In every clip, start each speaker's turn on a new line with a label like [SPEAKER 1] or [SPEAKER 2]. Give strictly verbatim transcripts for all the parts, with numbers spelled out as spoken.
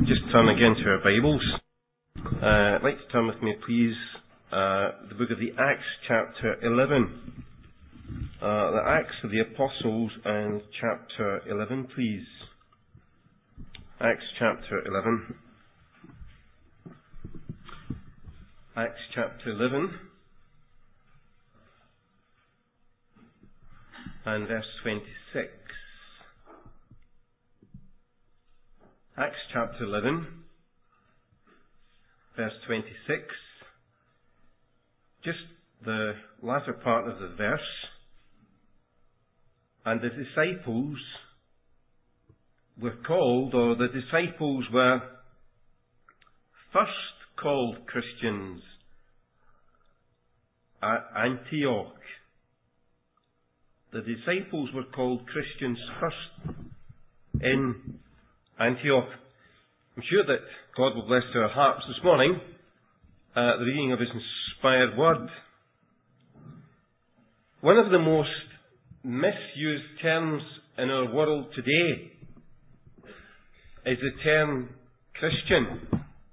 [SPEAKER 1] just turn again to our Bibles. Uh, I'd like to turn with me, please, uh, the book of the Acts, chapter eleven. Uh, the Acts of the Apostles and chapter eleven, please. Acts chapter eleven. Acts chapter eleven and verse twenty-six. Acts chapter eleven, verse twenty-six. Just the latter part of the verse. And the disciples were called, or the disciples were first called Christians at Antioch. The disciples were called Christians first in Antioch. I'm sure that God will bless our hearts this morning at the reading of His inspired word. One of the most misused terms in our world today is the term Christian.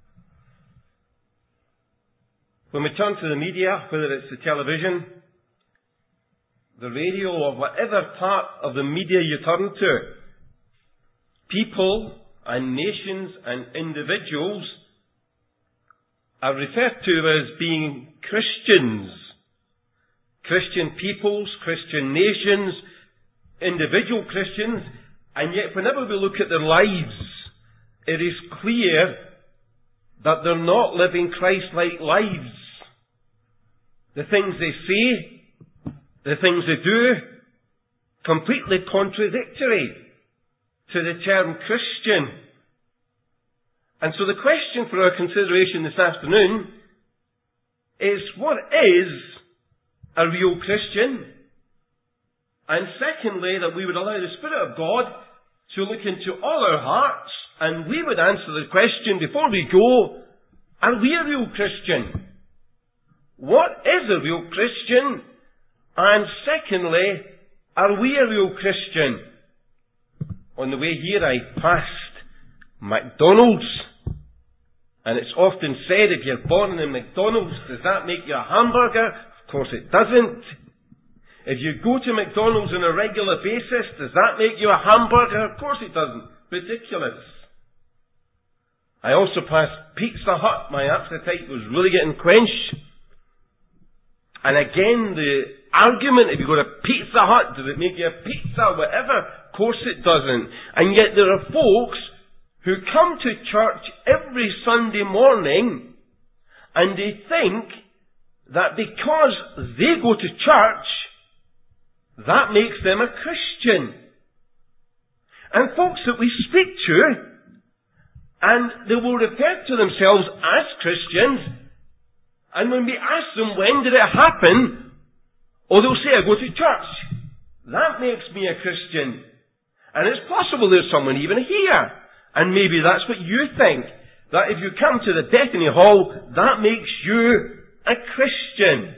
[SPEAKER 1] When we turn to the media, whether it's the television, the radio, or whatever part of the media you turn to, people and nations and individuals are referred to as being Christians. Christian peoples, Christian nations, individual Christians, and yet whenever we look at their lives, it is clear that they're not living Christ-like lives. The things they say, the things they do, completely contradictory to the term Christian. And so the question for our consideration this afternoon is, what is a real Christian? And secondly, that we would allow the Spirit of God to look into all our hearts, and we would answer the question before we go, are we a real Christian? What is a real Christian? And secondly, are we a real Christian? On the way here I passed McDonald's, and it's often said, if you're born in McDonald's, does that make you a hamburger? Of course it doesn't. If you go to McDonald's on a regular basis, does that make you a hamburger? Of course it doesn't. Ridiculous. I also passed Pizza Hut. My appetite was really getting quenched. And again, the argument, if you go to Pizza Hut, does it make you a pizza or whatever? Of course it doesn't. And yet there are folks who come to church every Sunday morning and they think that because they go to church, that makes them a Christian. And folks that we speak to, and they will refer to themselves as Christians, and when we ask them, when did it happen? Or they'll say, I go to church. That makes me a Christian. And it's possible there's someone even here, and maybe that's what you think, that if you come to the Bethany Hall, that makes you a Christian.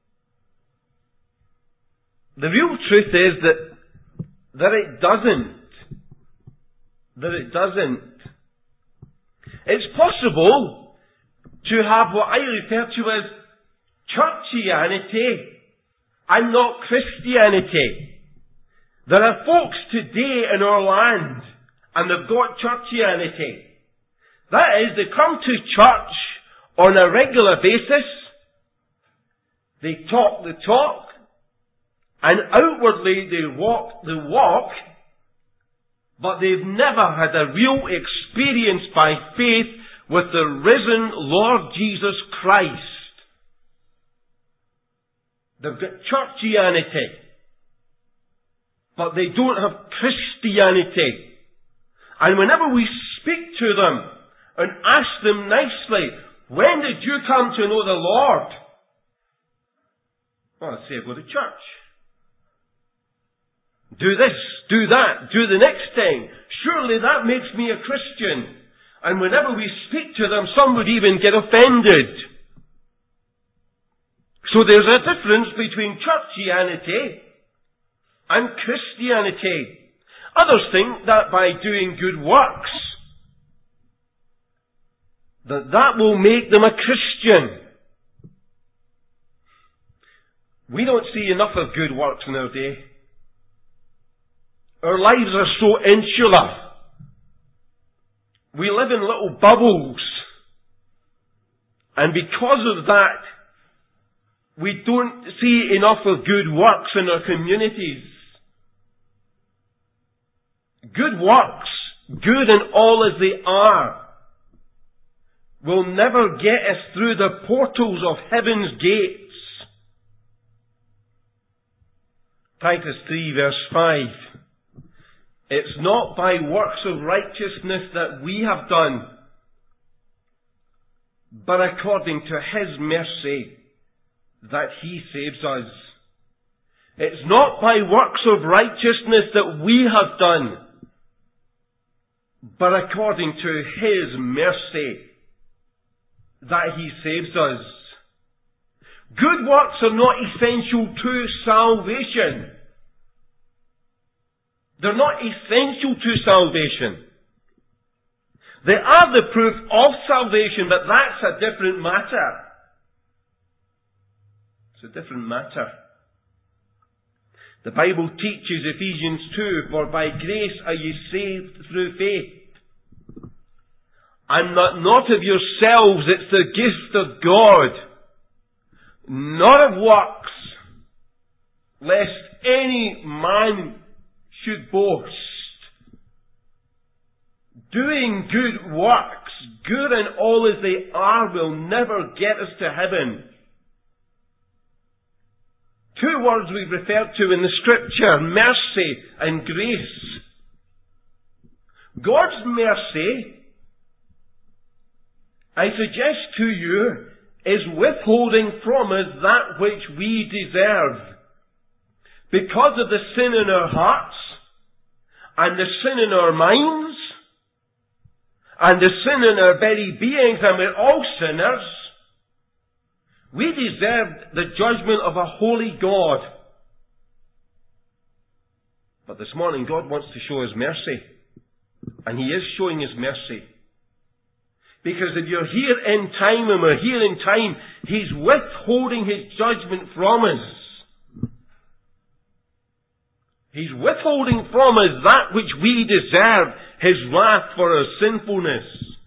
[SPEAKER 1] The real truth is that, that it doesn't. That it doesn't. It's possible to have what I refer to as churchianity and not Christianity. There are folks today in our land, and they've got churchianity. That is, they come to church on a regular basis, they talk the talk, and outwardly they walk the walk, but they've never had a real experience by faith with the risen Lord Jesus Christ. They've got churchianity, but they don't have Christianity. And whenever we speak to them and ask them nicely, when did you come to know the Lord? Well, I say, go to church. Do this, do that, do the next thing. Surely that makes me a Christian. And whenever we speak to them, some would even get offended. So there's a difference between churchianity and Christianity. Others think that by doing good works, that that will make them a Christian. We don't see enough of good works in our day. Our lives are so insular. We live in little bubbles. And because of that, we don't see enough of good works in our communities. Good works, good and all as they are, will never get us through the portals of heaven's gates. Titus three verse five. It's not by works of righteousness that we have done, but according to His mercy that He saves us. It's not by works of righteousness that we have done, but according to His mercy that He saves us. Good works are not essential to salvation. They're not essential to salvation. They are the proof of salvation, but that's a different matter. It's a different matter. The Bible teaches Ephesians two, for by grace are ye saved through faith. And not, not of yourselves, it's the gift of God, not of works, lest any man should boast. Doing good works, good and all as they are, will never get us to heaven. Two words we've referred to in the Scripture, mercy and grace. God's mercy, I suggest to you, is withholding from us that which we deserve. Because of the sin in our hearts, and the sin in our minds, and the sin in our very beings, and we're all sinners, we deserve the judgment of a holy God. But this morning God wants to show His mercy. And He is showing His mercy. Because if you're here in time and we're here in time, He's withholding His judgment from us. He's withholding from us that which we deserve, His wrath for our sinfulness.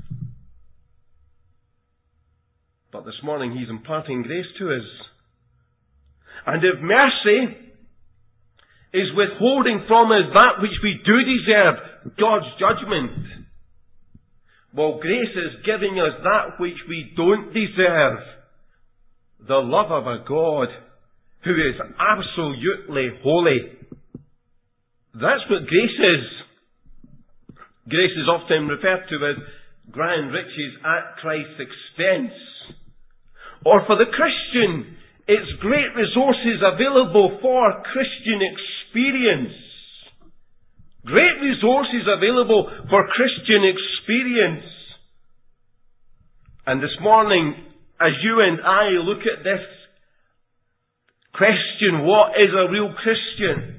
[SPEAKER 1] But this morning He's imparting grace to us. And if mercy is withholding from us that which we do deserve, God's judgment, well, grace is giving us that which we don't deserve, the love of a God who is absolutely holy. That's what grace is. Grace is often referred to as grand riches at Christ's expense. Or for the Christian, it's great resources available for Christian experience. Great resources available for Christian experience. And this morning, as you and I look at this question, what is a real Christian?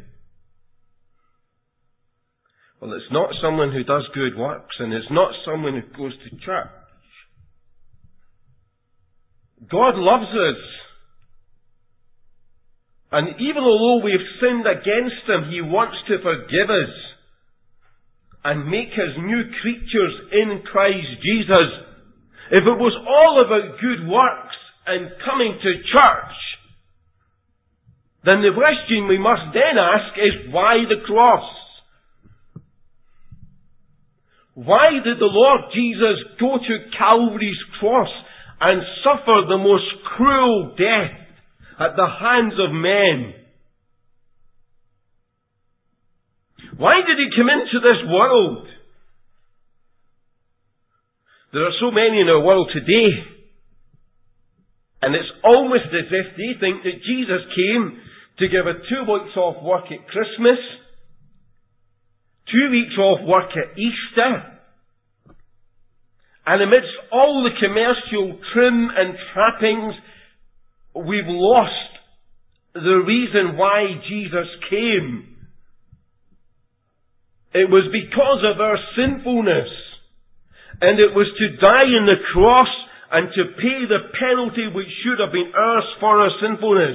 [SPEAKER 1] Well, it's not someone who does good works, and it's not someone who goes to church. God loves us. And even although we've sinned against Him, He wants to forgive us and make us new creatures in Christ Jesus. If it was all about good works and coming to church, then the question we must then ask is, why the cross? Why did the Lord Jesus go to Calvary's cross and suffer the most cruel death at the hands of men? Why did He come into this world? There are so many in our world today, and it's almost as if they think that Jesus came to give a two weeks off work at Christmas, two weeks off work at Easter, and amidst all the commercial trim and trappings, we've lost the reason why Jesus came. It was because of our sinfulness. And it was to die on the cross and to pay the penalty which should have been ours for our sinfulness.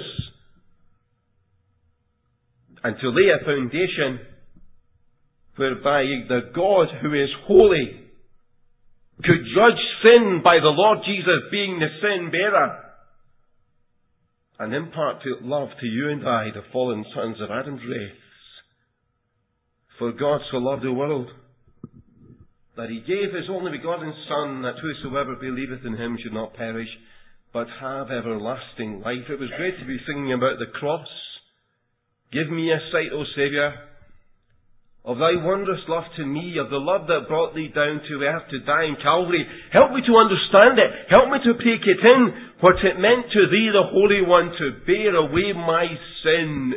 [SPEAKER 1] And to lay a foundation whereby the God who is holy could judge sin by the Lord Jesus being the sin bearer and impart love to you and I, the fallen sons of Adam's race. For God so loved the world that he gave his only begotten Son, that whosoever believeth in him should not perish, but have everlasting life. It was great to be singing about the cross. Give me a sight, O Saviour, of thy wondrous love to me, of the love that brought thee down to earth to die in Calvary. Help me to understand it. Help me to take it in, what it meant to thee, the Holy One, to bear away my sin.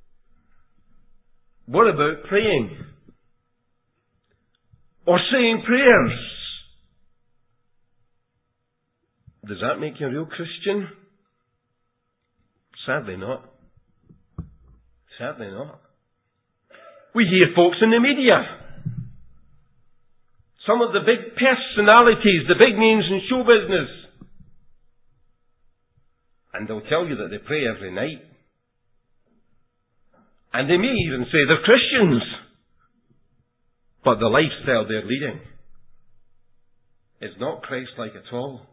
[SPEAKER 1] What about praying? Or saying prayers? Does that make you a real Christian? Sadly not. Sadly not. We hear folks in the media. Some of the big personalities, the big names in show business. And they'll tell you that they pray every night. And they may even say they're Christians. But the lifestyle they're leading is not Christ-like at all.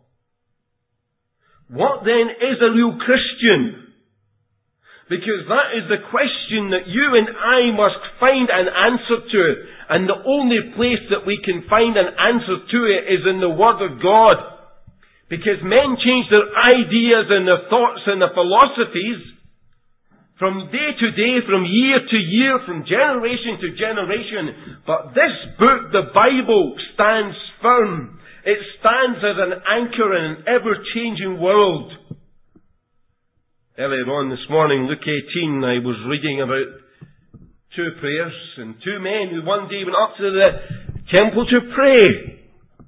[SPEAKER 1] What then is a real Christian? Because that is the question that you and I must find an answer to. And the only place that we can find an answer to it is in the Word of God. Because men change their ideas and their thoughts and their philosophies from day to day, from year to year, from generation to generation. But this book, the Bible, stands firm. It stands as an anchor in an ever-changing world. Earlier on this morning, Luke eighteen, I was reading about two prayers and two men who one day went up to the temple to pray.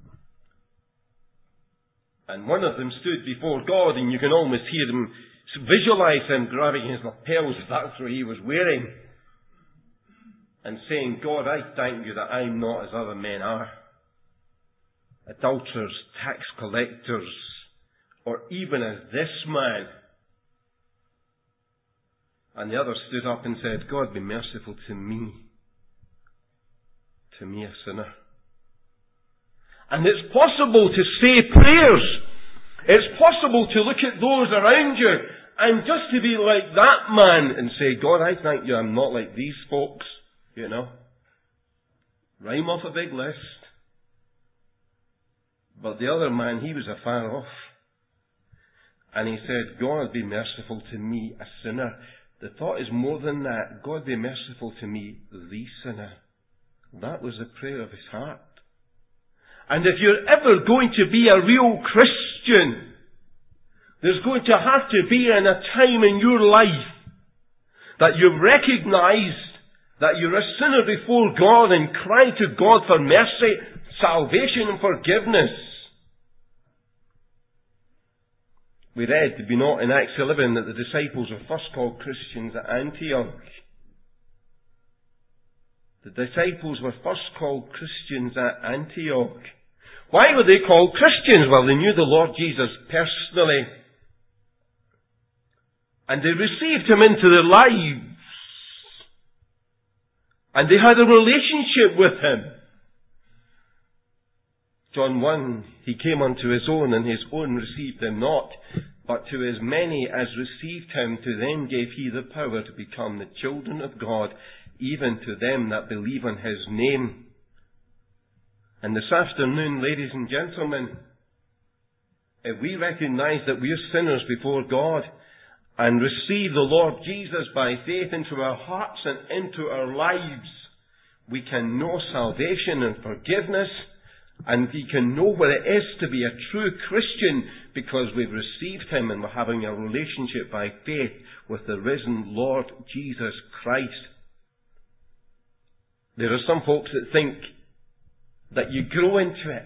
[SPEAKER 1] And one of them stood before God, and you can almost hear him, visualize him grabbing his lapels, if that's what he was wearing, and saying, God, I thank you that I'm not as other men are. Adulterers, tax collectors, or even as this man. And the other stood up and said, God, be merciful to me, to me a sinner. And it's possible to say prayers. It's possible to look at those around you and just to be like that man and say, God, I thank you I'm not like these folks, you know. Rhyme off a big list. But the other man, he was afar off. And he said, God, be merciful to me, a sinner. The thought is more than that. God, be merciful to me, the sinner. That was the prayer of his heart. And if you're ever going to be a real Christian, there's going to have to be in a time in your life that you've recognized that you're a sinner before God and cry to God for mercy, salvation and forgiveness. We read, did we not, in Acts eleven, that the disciples were first called Christians at Antioch. The disciples were first called Christians at Antioch. Why were they called Christians? Well, they knew the Lord Jesus personally. And they received him into their lives. And they had a relationship with him. John one, he came unto his own, and his own received him not. But to as many as received him, to them gave he the power to become the children of God, even to them that believe on his name. And this afternoon, ladies and gentlemen, if we recognize that we are sinners before God and receive the Lord Jesus by faith into our hearts and into our lives, we can know salvation and forgiveness, and we can know what it is to be a true Christian because we've received him and we're having a relationship by faith with the risen Lord Jesus Christ. There are some folks that think that you grow into it.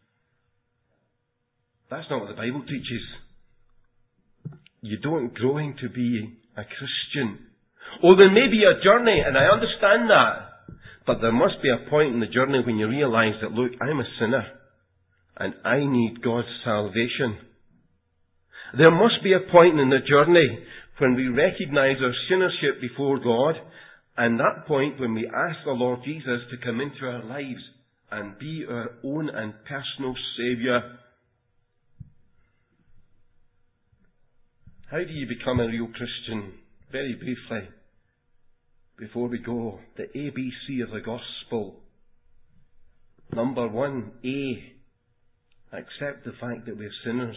[SPEAKER 1] That's not what the Bible teaches. You don't grow into be a Christian. Oh, there may be a journey, and I understand that. But there must be a point in the journey when you realize that, look, I'm a sinner. and I need God's salvation. There must be a point in the journey when we recognize our sinnership before God, and that point when we ask the Lord Jesus to come into our lives and be our own and personal Saviour. How do you become a real Christian? Very briefly, before we go, the A B C of the Gospel. Number one, A, accept the fact that we're sinners.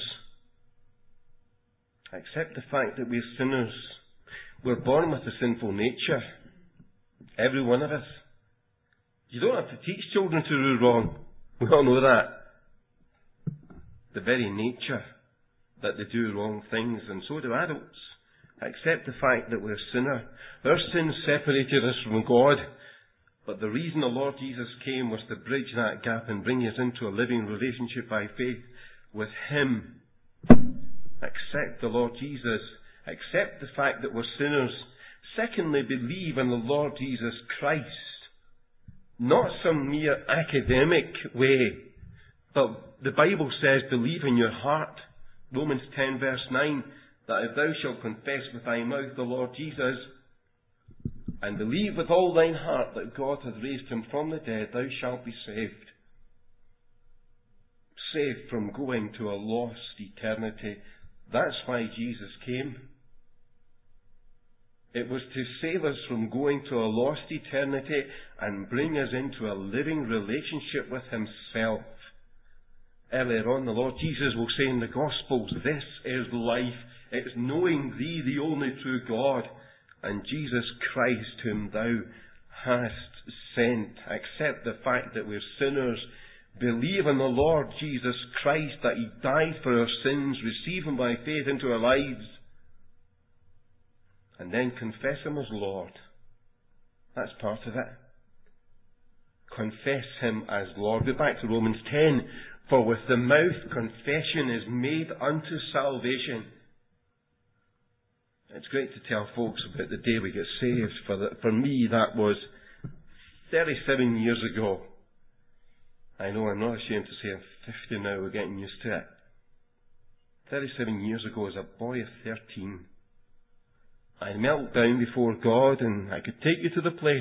[SPEAKER 1] Accept the fact that we're sinners. We're born with a sinful nature. Every one of us. You don't have to teach children to do wrong. We all know that. The very nature that they do wrong things, and so do adults. Accept the fact that we're a sinner. Our sins separated us from God, but the reason the Lord Jesus came was to bridge that gap and bring us into a living relationship by faith with Him. Accept the Lord Jesus. Accept the fact that we're sinners. Secondly, believe in the Lord Jesus Christ. Not some mere academic way, but the Bible says believe in your heart. Romans ten verse nine, that if thou shalt confess with thy mouth the Lord Jesus, and believe with all thine heart that God hath raised him from the dead, thou shalt be saved. Saved from going to a lost eternity. That's why Jesus came. It was to save us from going to a lost eternity and bring us into a living relationship with Himself. Earlier on, the Lord Jesus will say in the Gospels, this is life. It's knowing Thee, the only true God, and Jesus Christ, whom Thou hast sent. Accept the fact that we're sinners. Believe in the Lord Jesus Christ, that He died for our sins. Receive Him by faith into our lives. And then confess Him as Lord. That's part of it. Confess Him as Lord. Go back to Romans ten. For with the mouth confession is made unto salvation. It's great to tell folks about the day we get saved. For, the, for me, that was thirty-seven years ago. I know I'm not ashamed to say I'm fifty now. We're getting used to it. thirty-seven years ago, as a boy of thirteen, I knelt down before God, and I could take you to the place.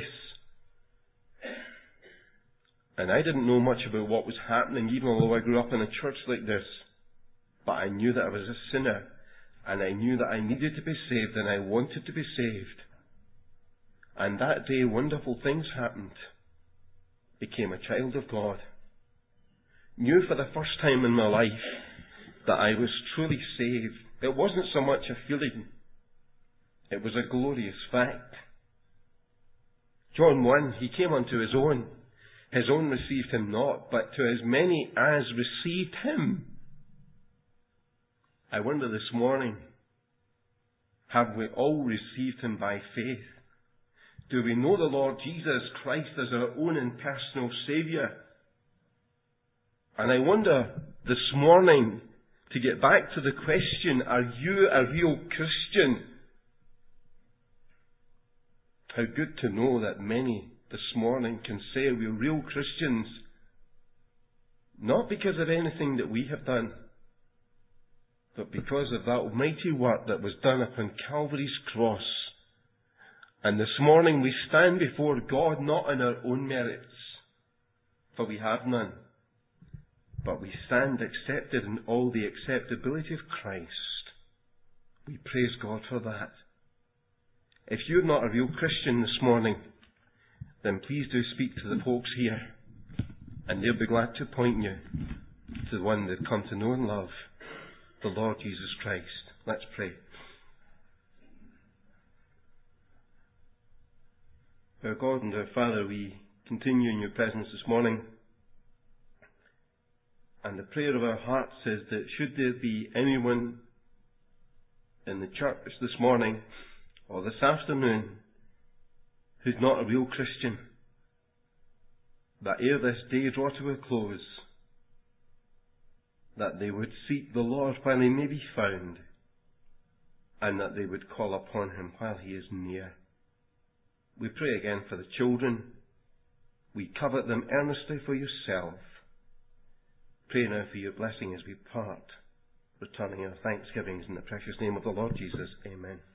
[SPEAKER 1] And I didn't know much about what was happening, even although I grew up in a church like this. But I knew that I was a sinner, and I knew that I needed to be saved, and I wanted to be saved. And that day, wonderful things happened. Became a child of God. Knew for the first time in my life that I was truly saved. It wasn't so much a feeling. It was a glorious fact. John one, He came unto His own. His own received Him not, but to as many as received Him. I wonder this morning, have we all received Him by faith? Do we know the Lord Jesus Christ as our own and personal Saviour? And I wonder this morning, to get back to the question, are you a real Christian? How good to know that many this morning can say we're real Christians, not because of anything that we have done, but because of that almighty work that was done upon Calvary's cross. And this morning we stand before God not on our own merits, for we have none, but we stand accepted in all the acceptability of Christ. We praise God for that. If you're not a real Christian this morning, then please do speak to the folks here, and they'll be glad to point you to the one they've come to know and love, the Lord Jesus Christ. Let's pray. Our God and our Father, we continue in your presence this morning, and the prayer of our hearts is that should there be anyone in the church this morning or this afternoon who's not a real Christian, that ere this day draw to a close, that they would seek the Lord while He may be found, and that they would call upon Him while He is near. We pray again for the children. We covet them earnestly for yourself. Pray now for your blessing as we part, returning our thanksgivings in the precious name of the Lord Jesus. Amen.